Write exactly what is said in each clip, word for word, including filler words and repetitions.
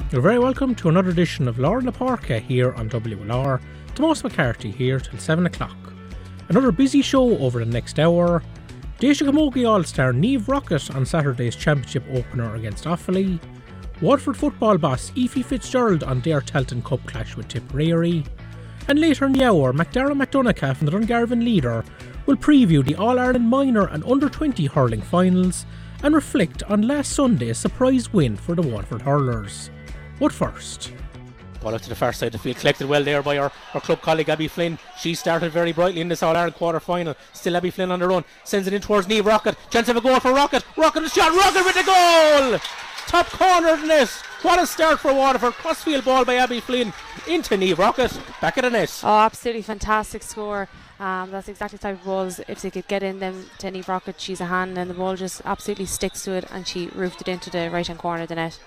You're very welcome to another edition of Lord na Parka here on W L R. Tomas McCarthy here till seven o'clock. Another busy show over the next hour. Déise Camogie All-Star Niamh Rockett on Saturday's Championship opener against Offaly. Waterford football boss Aoife Fitzgerald on their Telton Cup clash with Tipperary. And later in the hour, McDara McDonagh from the Dungarvan leader will preview the All-Ireland minor and under twenty hurling finals and reflect on last Sunday's surprise win for the Waterford hurlers. But first, ball out to the far side of the field, collected well there by our, our club colleague Abby Flynn. She started very brightly in this All-Ireland quarter final. Still Abby Flynn on the run, sends it in towards Niamh Rockett. Chance of a goal for Rockett. Rockett is shot. Rockett with the goal. Top corner of the net. What a start for Waterford. Crossfield ball by Abby Flynn into Niamh Rockett. Back of the net. Oh, absolutely fantastic score. Um, that's exactly the type of balls, if they could get in them to Niamh Rockett, she's a hand, and the ball just absolutely sticks to it, and she roofed it into the right hand corner of the net.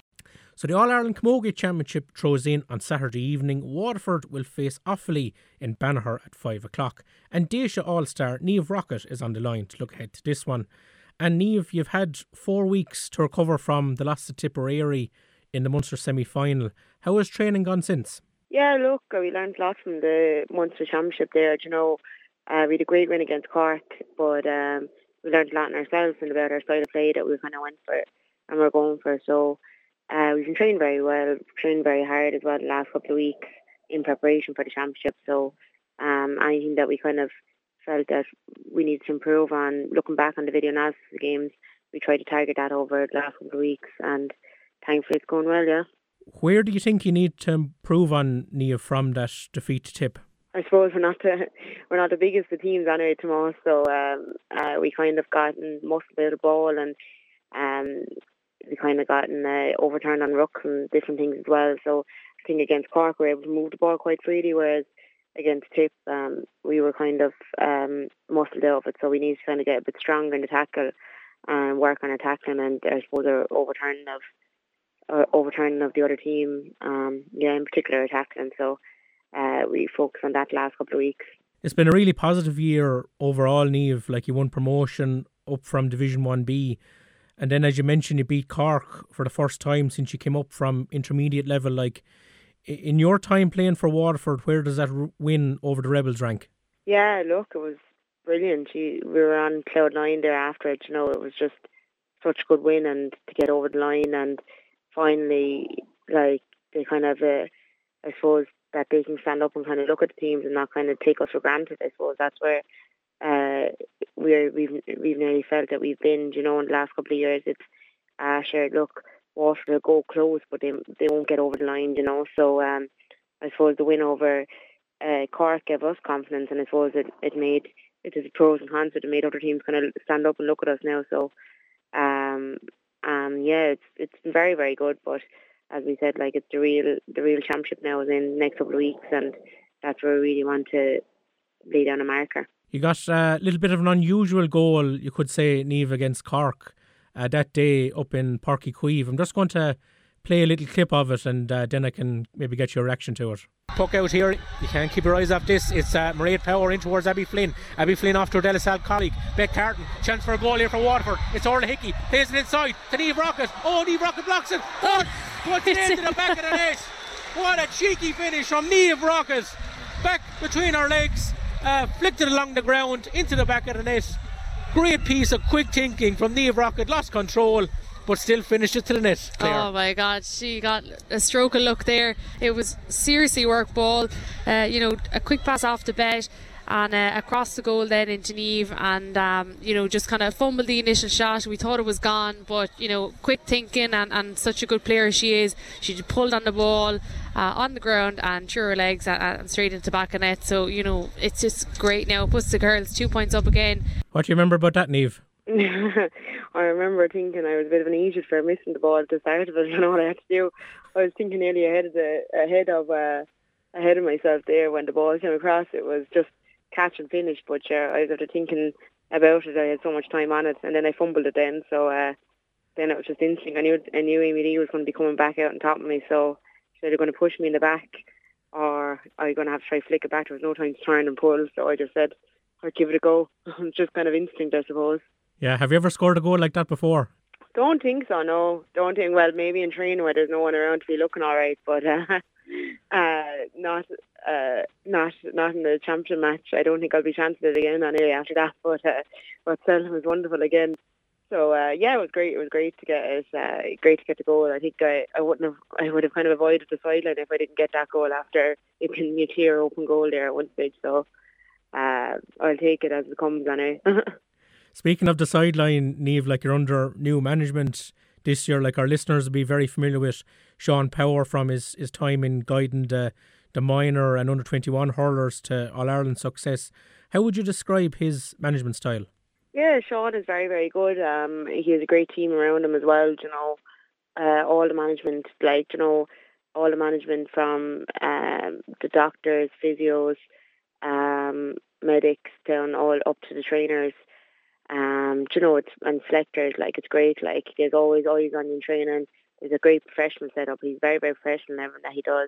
So the All-Ireland Camogie Championship throws in on Saturday evening. Waterford will face Offaly in Banagher at five o'clock. And Déise All-Star Niamh Rockett is on the line to look ahead to this one. And Niamh, you've had four weeks to recover from the loss to Tipperary in the Munster semi-final. How has training gone since? Yeah, look, we learned a lot from the Munster Championship there. You know, uh, we had a great win against Cork, but um, we learned a lot in ourselves and about our style of play that we kind of went for and we're going for. So Uh, we've been training very well, trained very hard as well the last couple of weeks in preparation for the championship. So um, anything that we kind of felt that we needed to improve on, looking back on the video analysis of the games, we tried to target that over the last couple of weeks, and thankfully it's going well, yeah. Where do you think you need to improve on, Niamh, from that defeat to Tip? I suppose we're not the we're not the biggest of teams anyway, Tomas. So um, uh, we kind of gotten most of the ball, and um. we kind of gotten uh, overturned on rucks and different things as well. So I think against Cork we were able to move the ball quite freely, whereas against Tip um, we were kind of um, muscled out of it. So we need to kind of get a bit stronger in the tackle and work on our tackling, and I suppose our overturning of uh, overturning of the other team, um, yeah, in particular our tackling. So uh, we focused on that the last couple of weeks. It's been a really positive year overall, Niamh. Like, you won promotion up from Division one B. And then, as you mentioned, you beat Cork for the first time since you came up from intermediate level. Like, in your time playing for Waterford, where does that win over the Rebels rank? Yeah, look, it was brilliant. We were on cloud nine there after it. You know, it was just such a good win, and to get over the line, and finally, like, they kind of, uh, I suppose, that they can stand up and kind of look at the teams and not kind of take us for granted. I suppose that's where Uh, we're, we've we've nearly felt that we've been, you know, in the last couple of years. It's uh, sure, look, Waterford will go close, but they they won't get over the line, you know. So um, I suppose the win over uh, Cork gave us confidence, and I suppose it, it made it is pros and cons. It made other teams kind of stand up and look at us now. So um, um, yeah, it's it's been very very good. But as we said, like, it's the real the real championship now is in the next couple of weeks, and that's where we really want to lay down a marker. You got a little bit of an unusual goal, you could say, Niamh, against Cork uh, that day up in Páirc Uí Chaoimh. I'm just going to play a little clip of it, and uh, then I can maybe get your reaction to it. Puck out here, you can't keep your eyes off this. It's uh, Mairead Power in towards Abby Flynn. Abby Flynn off to her Delisle colleague, Beck Carton. Chance for a goal here for Waterford. It's Orla Hickey, plays it inside to Niamh Rockett. Oh, Niamh Rockett blocks it. Oh, puts it into the back of the net. What a cheeky finish from Niamh Rockett. Back between her legs. Uh, flicked it along the ground into the back of the net. Great piece of quick thinking from Niamh Rockett. Lost control, but still finished it to the net. Claire. Oh my God, she got a stroke of luck there. It was seriously work ball. Uh, you know, a quick pass off the bet and uh, across the goal then into Niamh, and um, you know, just kind of fumbled the initial shot. We thought it was gone, but you know, quick thinking, and, and such a good player she is. She just pulled on the ball uh, on the ground and threw her legs and, and straight into the back of net. So you know, it's just great now. It puts the girls two points up again. What do you remember about that, Niamh? I remember thinking I was a bit of an idiot for missing the ball at the start of it. You know what I had to do? I was thinking nearly ahead of the ahead of uh, ahead of myself there when the ball came across. It was just catch and finish, but uh, I was after thinking about it. I had so much time on it, and then I fumbled it then. So uh, then it was just instinct. I knew I knew Amy Lee was going to be coming back out on top of me, so she was going to push me in the back, or I was going to have to try flick it back. There was no time to turn and pull, so I just said I'd give it a go. It's just kind of instinct, I suppose. Yeah, have you ever scored a goal like that before? Don't think so, no. Don't think, well, maybe in training where there's no one around to be looking all right, but uh, uh, not uh, not not in the championship match. I don't think I'll be chancing it again anyway after that, but uh, but still, it was wonderful again. So, uh, yeah, it was great. It was great to get it, uh, great to get the goal. I think I, I wouldn't have, I would have kind of avoided the sideline if I didn't get that goal after it being a clear open goal there at one stage. So, uh, I'll take it as it comes anyway. Speaking of the sideline, Niamh, like you're under new management this year, like our listeners will be very familiar with Sean Power from his, his time in guiding the, the minor and under twenty-one hurlers to All-Ireland success. How would you describe his management style? Yeah, Sean is very, very good. Um, he has a great team around him as well, you know. Uh, all the management, like, you know, all the management from um, the doctors, physios, um, medics, down all up to the trainers. Um, you know, it's, and selectors, like, it's great. Like, there's always always on in training. There's a great professional setup. He's very, very professional in everything that he does.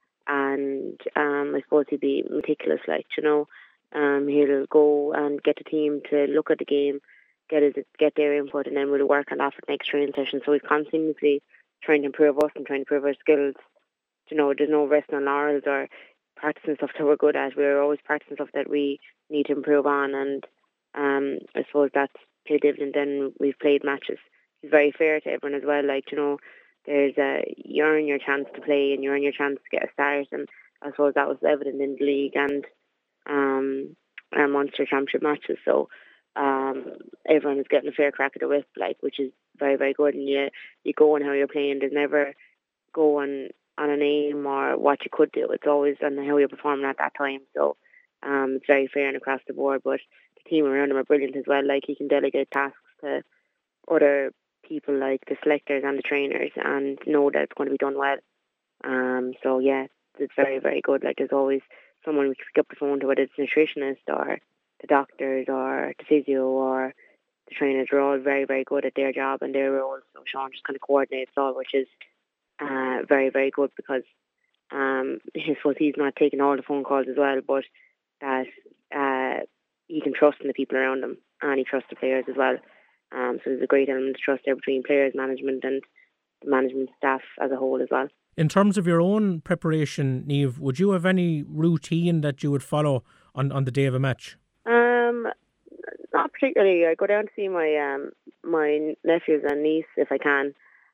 And um, I suppose he'd be meticulous, like, you know. Um, he'll go and get the team to look at the game, get his, get their input, and then we'll work on that for the next training session. So he's constantly trying to improve us and trying to improve our skills. You know, there's no resting on laurels or practicing stuff that we're good at. We're always practicing stuff that we need to improve on, and um, I suppose that's paid dividend. Then we've played matches. He's very fair to everyone as well. Like, you know, there's a, you earn your chance to play and you earn your chance to get a start, and I suppose that was evident in the league and um, our Munster Championship matches. So um, everyone is getting a fair crack at the whip, like, which is very, very good. And you you go on how you're playing. There's never going on a name or what you could do. It's always on how you're performing at that time. So um, it's very fair and across the board. But the team around him are brilliant as well. Like, he can delegate tasks to other people, like the selectors and the trainers, and know that it's going to be done well. Um, so yeah, it's very, very good. Like, there's always someone we can pick up the phone to, whether it's a nutritionist or the doctors or the physio or the trainers. Are all very, very good at their job and their roles. So Sean just kind of coordinates all, which is uh, very, very good, because um, I suppose he's not taking all the phone calls as well, but that uh, he can trust in the people around him, and he trusts the players as well. Um, so there's a great element of trust there between players, management, and the management staff as a whole as well. In terms of your own preparation, Niamh, would you have any routine that you would follow on, on the day of a match? Um, not particularly. I go down to see my um my nephews and niece if I can.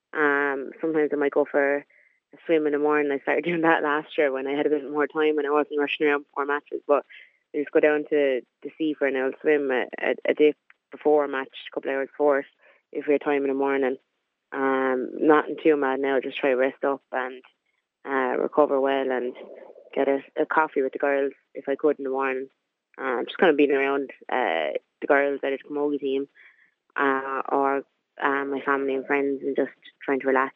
Um, sometimes I might go for a swim in the morning. I started doing that last year when I had a bit more time and I wasn't rushing around before matches. But I just go down to the sea for an old swim a, a, a day before a match, a couple of hours before, if we had time in the morning. Um, not in too mad now, just try to rest up and uh, recover well and get a, a coffee with the girls if I could in the morning. Um, just kind of being around uh, the girls at the Camogie team uh, or uh, my family and friends, and just trying to relax.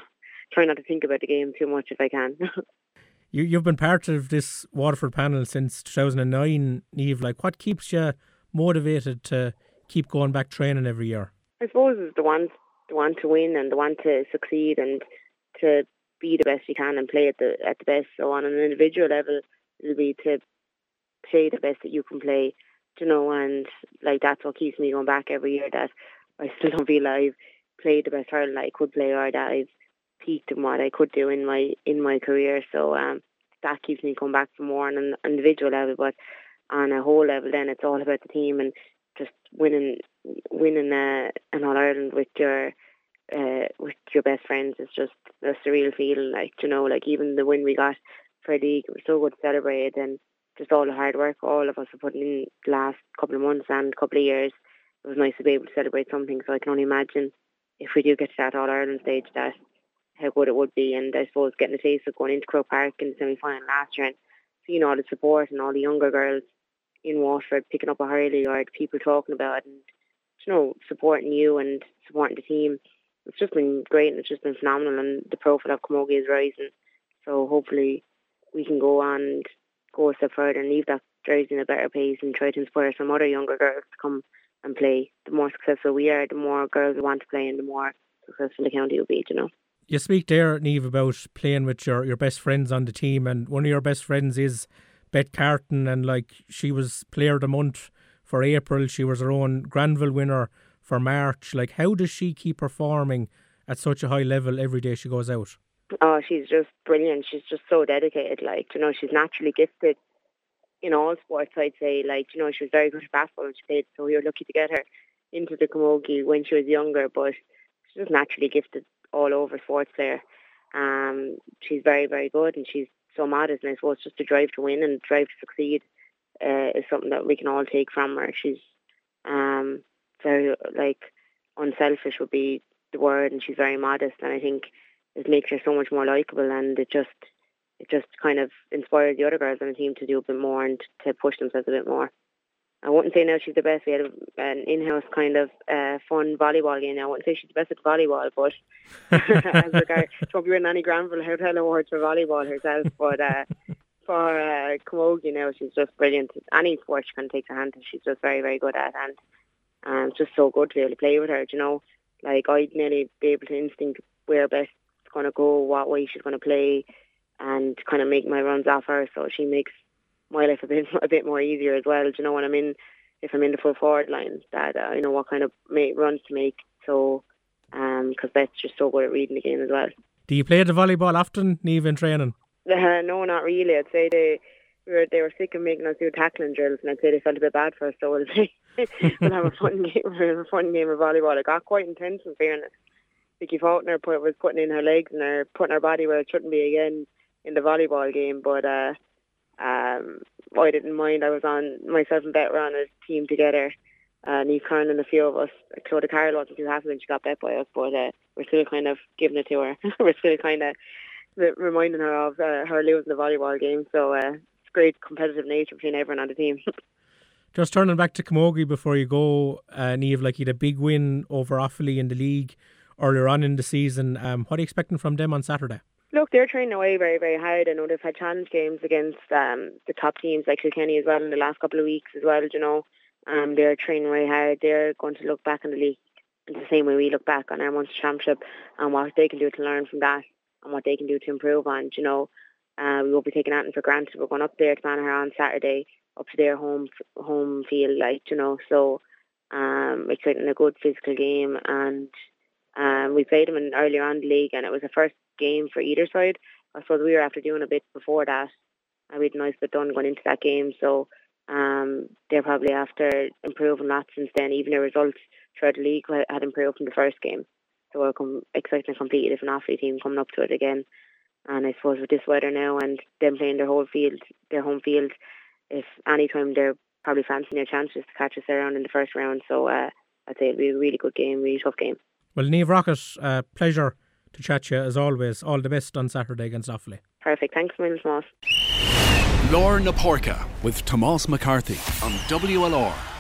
Try not to think about the game too much if I can. you, you've been part of this Waterford panel since two thousand nine, Niamh. Like, what keeps you motivated to keep going back training every year? I suppose it's the ones the want to win and the want to succeed and to be the best you can and play at the at the best. So on an individual level, it'll be to play the best that you can play, you know, and like that's what keeps me going back every year, that I still don't feel I've played the best hurling I could play, or that I've peaked in what I could do in my in my career. So um, that keeps me going back for more on an individual level, but on a whole level, then it's all about the team and just winning winning uh, an All Ireland with your uh, with your best friends is just a surreal feeling. Like, you know, like even the win we got for the league, it was so good to celebrate, and just all the hard work all of us have put in the last couple of months and couple of years. It was nice to be able to celebrate something. So I can only imagine if we do get to that All Ireland stage, that how good it would be. And I suppose getting a taste of going into Croke Park in the semi final last year and seeing all the support and all the younger girls in Waterford picking up a hurley, or the people talking about it and, you know, supporting you and supporting the team. It's just been great, and it's just been phenomenal, and the profile of Camogie is rising. So hopefully we can go on and go a step further and leave that jersey in a better place and try to inspire some other younger girls to come and play. The more successful we are, the more girls want to play and the more successful the county will be, you know. You speak there, Niamh, about playing with your, your best friends on the team, and one of your best friends is Beth Carton, and like she was Player of the Month for April. She was her own Granville winner for March. Like, how does she keep performing at such a high level every day she goes out? Oh, she's just brilliant. She's just so dedicated. Like, you know, she's naturally gifted in all sports, I'd say. Like, you know, she was very good at basketball when she played, so we were lucky to get her into the camogie when she was younger, but she's just naturally gifted all over sports player. Um, she's very, very good, and she's so modest, and I suppose just the drive to win and drive to succeed uh, is something that we can all take from her. She's um, very, like, unselfish would be the word, and she's very modest, and I think it makes her so much more likeable, and it just it just kind of inspires the other girls on the team to do a bit more and to push themselves a bit more. I wouldn't say now she's the best. We had an in-house kind of uh, fun volleyball game. Now I wouldn't say she's the best at volleyball, but as regards, she won't be winning any Granville Hotel Awards for volleyball herself. But uh, for uh, camogie now, she's just brilliant. Any sport she can take her hand to, she's just very, very good at, and um, it's just so good to be able to play with her. You know, like I'd nearly be able to instinct where best it's going to go, what way she's going to play, and kind of make my runs off her. So she makes my life a bit a bit more easier as well. Do you know, when I'm in, if I'm in the full forward line, that uh, I know what kind of make, runs to make. So, um, because Beth's just so good at reading the game as well. Do you play the volleyball often, Niamh, in training? Uh, no, not really. I'd say they were they were sick of making us do tackling drills, and I'd say they felt a bit bad for us. So we'll, we'll have a fun game. We'll have a fun game of volleyball. It got quite intense, in fairness. Vicky Faulkner put, was putting in her legs and her putting her body where it shouldn't be again in the volleyball game, but. Uh, Um, I didn't mind. I was on, myself and Beth were on a team together. Uh, Niamh Kern and a few of us. Claudia Carroll wasn't too happy when she got bet by us, but uh, we're still kind of giving it to her. We're still kind of reminding her of uh, her losing the volleyball game. So uh, it's great competitive nature between everyone on the team. Just turning back to camogie before you go, uh, Niamh, like you had a big win over Offaly in the league earlier on in the season. Um, what are you expecting from them on Saturday? Look, they're training away very, very hard. I know they've had challenge games against um, the top teams like Kilkenny as well in the last couple of weeks as well, you know. Um, they're training away hard. They're going to look back on the league in the same way we look back on our Munster Championship and what they can do to learn from that and what they can do to improve on, you know. Uh, we won't be taking anything for granted. We're going up there to Banagher on Saturday, up to their home home field, like, you know. So, um, expecting a good physical game, and um, we played them in earlier on in the league, and it was the first game for either side. I suppose we were after doing a bit before that, and we had a nice bit done going into that game. So um, they're probably after improving lots since then. Even their results throughout the league had improved from the first game. So we're com- expecting a completely different Offaly team coming up to it again. And I suppose with this weather now and them playing their whole field, their home field, if any time they're probably fancying their chances to catch us around in the first round. So uh, I'd say it'll be a really good game, really tough game. Well, Niamh Rockett, uh, pleasure to chat to you as always. All the best on Saturday against Offaly. Perfect. Thanks, Miles Moss. Lorna Porca with Tomás McCarthy on W L R.